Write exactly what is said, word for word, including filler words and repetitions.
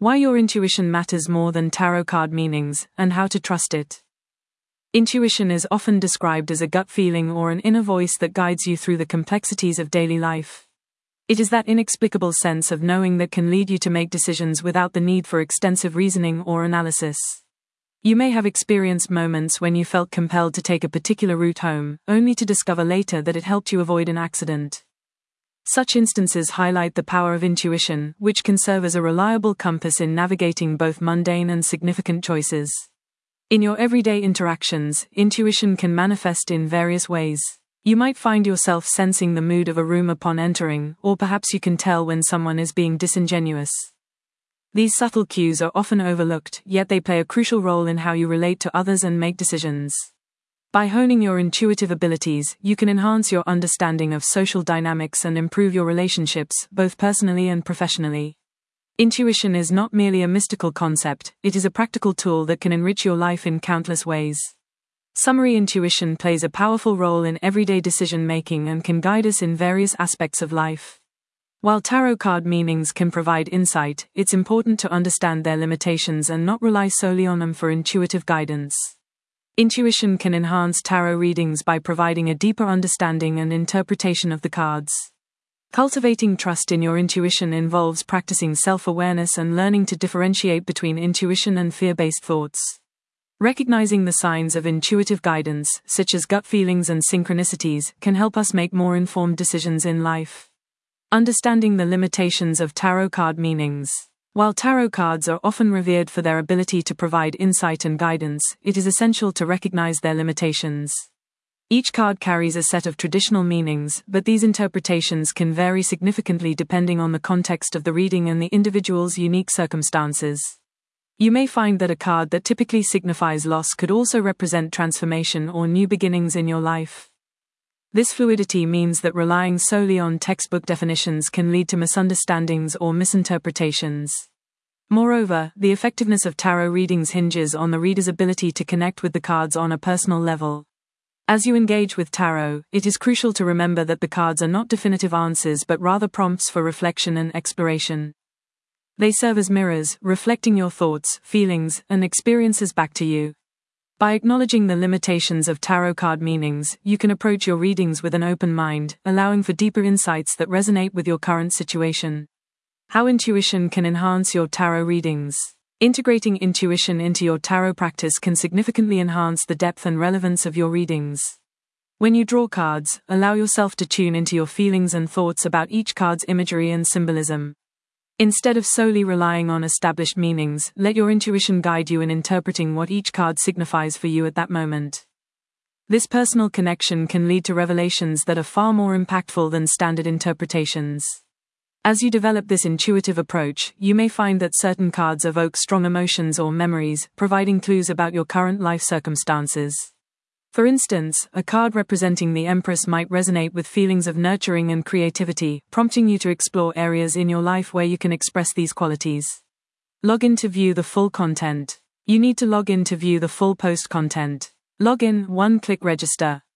Why your intuition matters more than tarot card meanings, and how to trust it. Intuition is often described as a gut feeling or an inner voice that guides you through the complexities of daily life. It is that inexplicable sense of knowing that can lead you to make decisions without the need for extensive reasoning or analysis. You may have experienced moments when you felt compelled to take a particular route home, only to discover later that it helped you avoid an accident. Such instances highlight the power of intuition, which can serve as a reliable compass in navigating both mundane and significant choices. In your everyday interactions, intuition can manifest in various ways. You might find yourself sensing the mood of a room upon entering, or perhaps you can tell when someone is being disingenuous. These subtle cues are often overlooked, yet they play a crucial role in how you relate to others and make decisions. By honing your intuitive abilities, you can enhance your understanding of social dynamics and improve your relationships, both personally and professionally. Intuition is not merely a mystical concept, it is a practical tool that can enrich your life in countless ways. Summary: intuition plays a powerful role in everyday decision-making and can guide us in various aspects of life. While tarot card meanings can provide insight, it's important to understand their limitations and not rely solely on them for intuitive guidance. Intuition can enhance tarot readings by providing a deeper understanding and interpretation of the cards. Cultivating trust in your intuition involves practicing self-awareness and learning to differentiate between intuition and fear-based thoughts. Recognizing the signs of intuitive guidance, such as gut feelings and synchronicities, can help us make more informed decisions in life. Understanding the limitations of tarot card meanings. While tarot cards are often revered for their ability to provide insight and guidance, it is essential to recognize their limitations. Each card carries a set of traditional meanings, but these interpretations can vary significantly depending on the context of the reading and the individual's unique circumstances. You may find that a card that typically signifies loss could also represent transformation or new beginnings in your life. This fluidity means that relying solely on textbook definitions can lead to misunderstandings or misinterpretations. Moreover, the effectiveness of tarot readings hinges on the reader's ability to connect with the cards on a personal level. As you engage with tarot, it is crucial to remember that the cards are not definitive answers but rather prompts for reflection and exploration. They serve as mirrors, reflecting your thoughts, feelings, and experiences back to you. By acknowledging the limitations of tarot card meanings, you can approach your readings with an open mind, allowing for deeper insights that resonate with your current situation. How intuition can enhance your tarot readings. Integrating intuition into your tarot practice can significantly enhance the depth and relevance of your readings. When you draw cards, allow yourself to tune into your feelings and thoughts about each card's imagery and symbolism. Instead of solely relying on established meanings, let your intuition guide you in interpreting what each card signifies for you at that moment. This personal connection can lead to revelations that are far more impactful than standard interpretations. As you develop this intuitive approach, you may find that certain cards evoke strong emotions or memories, providing clues about your current life circumstances. For instance, a card representing the Empress might resonate with feelings of nurturing and creativity, prompting you to explore areas in your life where you can express these qualities. Log in to view the full content. You need to log in to view the full post content. Log in, one-click register.